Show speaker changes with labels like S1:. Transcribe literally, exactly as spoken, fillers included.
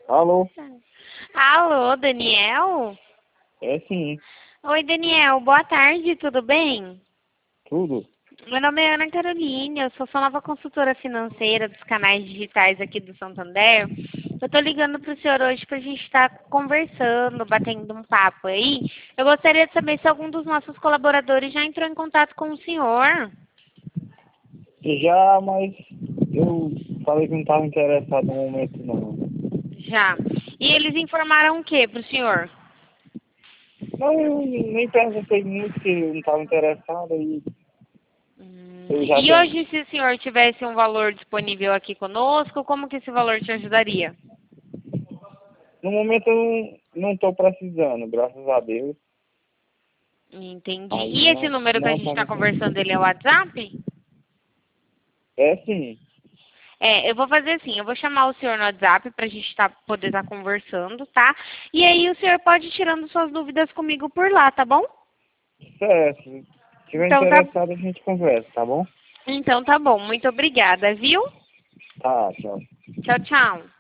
S1: Alô?
S2: Alô, Daniel?
S1: É sim,
S2: Oi, Daniel. Boa tarde, tudo bem?
S1: tudo.
S2: Meu nome é Ana Carolina, eu sou sua nova consultora financeira dos canais digitais aqui do Santander. Eu tô ligando pro senhor hoje pra gente estar conversando, batendo um papo aí. Eu gostaria de saber se algum dos nossos colaboradores já entrou em contato com o senhor.
S1: Já, mas eu falei que não estava interessado no momento não.
S2: Já. E eles informaram o que pro senhor?
S1: Não, eu nem perguntei muito que eu não estava interessado e
S2: Hum,
S1: eu já
S2: E
S1: tenho.
S2: hoje, se o senhor tivesse um valor disponível aqui conosco, como que esse valor te ajudaria?
S1: No momento eu não estou precisando, graças a Deus.
S2: Entendi.
S1: Aí
S2: E esse
S1: não,
S2: número que a
S1: não
S2: gente está
S1: estamos.
S2: conversando, ele é o WhatsApp?
S1: É sim,
S2: É, eu vou fazer assim, eu vou chamar o senhor no WhatsApp para a gente tá, poder estar conversando, tá? E aí o senhor pode ir tirando suas dúvidas comigo por lá, tá bom?
S1: certo. Se estiver
S2: Então tá,
S1: interessado a gente conversa, tá bom?
S2: então tá bom. Muito obrigada, viu?
S1: Tá, tchau.
S2: Tchau, tchau.